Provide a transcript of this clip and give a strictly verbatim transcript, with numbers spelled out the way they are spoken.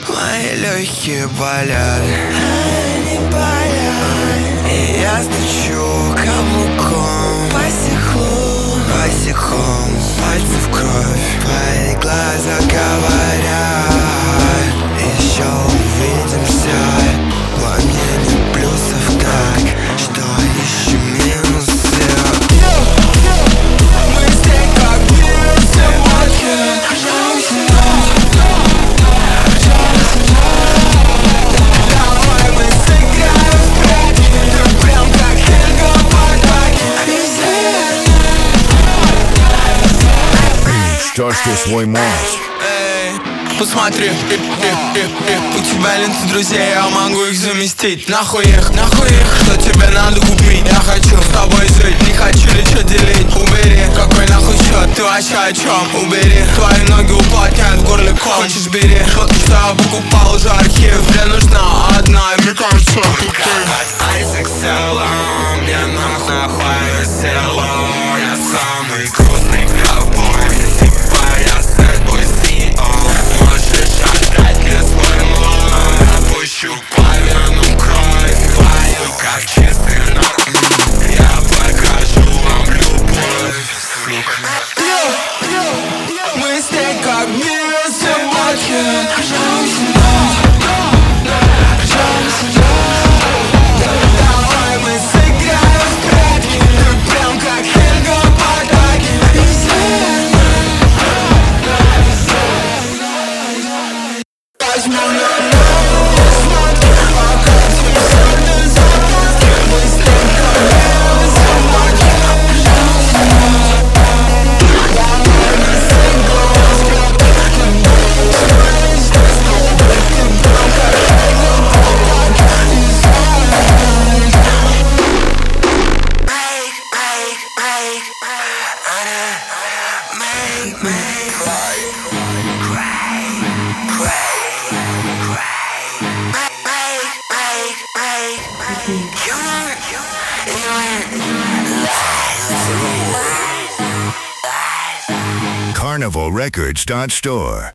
Мои легкие болят, они болят. И я стучу каблуком по стеклу, по стеклам, пальцы в кровь, твои глаза говорят: еще увидимся. Во мне нет плюсов так, что ищем минусы. Мы здесь как вирусы в воде. Давай мы сыграем в прятки. Ты прям как Хельга Бардак. Что ж ты свой мозг? Посмотри, э, э, э, э. У тебя лента друзей, я могу их заместить. Нахуй их, нахуй их. Что тебе надо купить? Я хочу с тобой жить, не хочу ничего делить. Убери, какой нахуй счет, ты вообще о чем? Убери, твои ноги уплотняют в горле ком. Хочешь бери, что я покупал уже архив. Мне нужна одна, мне кажется, ты от Айзек Селла, мне нахуй весело. Я самый грустный ковбой, типа я сэд бой си и о. Можешь отдать мне свой лом, опущу половину кровь твою, как чистый норм. Я покажу вам любовь, сука. Мы здесь как вирусы в воде. Давай мы сыграем в прятки. Ты прям как Хельга Бардак. Возьму на ногу, смотри, пока ты сольный запах. Мы здесь как вирусы в воде. Давай мы сыграем в прятки. Carnival Records dot store